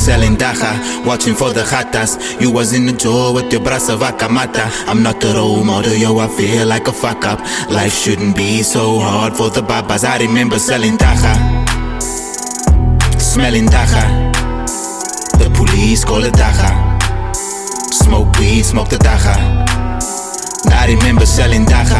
selling dacha, watching for the khatas. You was in the door with your brasa vakamata. I'm not the role model, yo, I feel like a fuck up. Life shouldn't be so hard for the babas. I remember selling dacha, smelling dacha. The police call it dacha. Smoke weed, smoke the dacha. I remember selling dacha,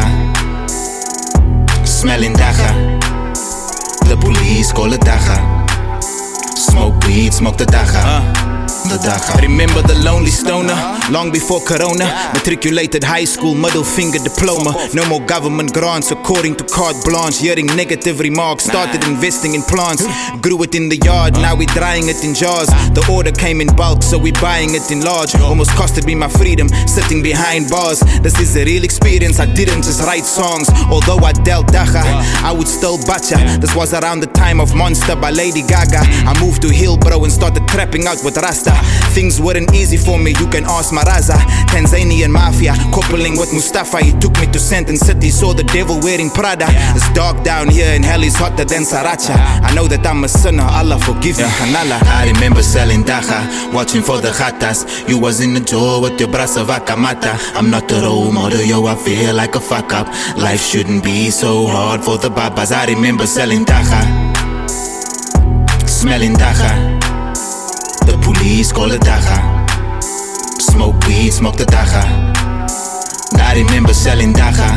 smelling dacha. The police call it dacha. Smoke weed, smoke the dacha. The dacha. Remember the lonely stoner, long before corona. Matriculated high school, middle finger diploma. No more government grants according to carte blanche. Hearing negative remarks, started investing in plants. Grew it in the yard, now we drying it in jars. The order came in bulk, so we buying it in large. Almost costed me my freedom, sitting behind bars. This is a real experience, I didn't just write songs. Although I dealt dacha, I would still bacha. This was around the time of Monster by Lady Gaga. I moved to Hillbrow and started trapping out with Rasta. Things weren't easy for me, you can ask Maraza. Tanzanian mafia, coupling with Mustafa. He took me to Sandton City, saw the devil wearing Prada. It's dark down here and hell is hotter than Sriracha. I know that I'm a sinner, Allah forgive me, Hanala. I remember selling dacha, watching for the khatas. You was in the door with your brasa vakamata. I'm not the role model, yo, I feel like a fuck up. Life shouldn't be so hard for the babas. I remember selling dacha, smelling dacha. The police call it dacha. Smoke weed, smoke the dacha. I remember selling dacha,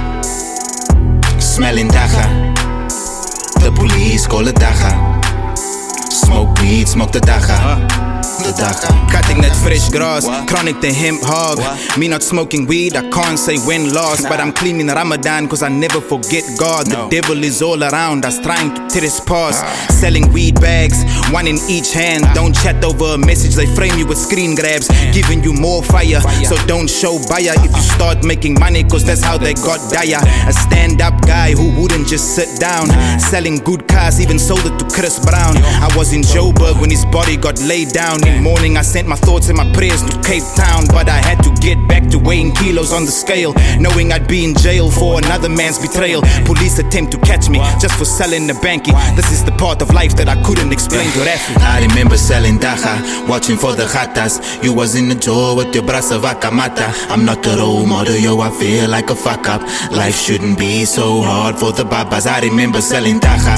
smelling dacha. The police call it dacha. Smoke weed, smoke the dacha. The dacha. Cutting that fresh grass, chronic the hemp hog. Me not smoking weed, I can't say when last. But I'm cleaning Ramadan cause I never forget God. The devil is all around us trying to trespass. Selling weed bags, one in each hand. Don't chat over a message, they frame you with screen grabs. Giving you more fire, so don't show buyer if you start making money cause that's how they got dire. A stand-up guy who wouldn't just sit down. Selling good cars, even sold it to Chris Brown. I was in Joburg when his body got laid down. In morning I sent my thoughts and my prayers to Cape Town. But I had to get back to weighing kilos on the scale, knowing I'd be in jail for another man's betrayal. Police attempt to catch me just for selling the banky. This is the part of life that I couldn't explain to Rafi. I remember selling dacha, watching for the khatas. You was in the door with your brasa vakamata. I'm not the role model, yo, I feel like a fuck up. Life shouldn't be so hard for the babas. I remember selling dacha,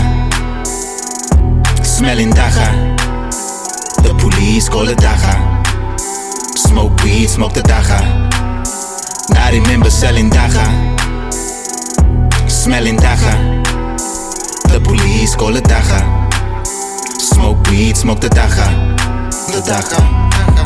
smelling dacha. The police call it dacha. Smoke weed, smoke the dacha. I remember selling dacha, smelling dacha. The police call it dacha. Smoke weed, smoke the dacha. The dacha.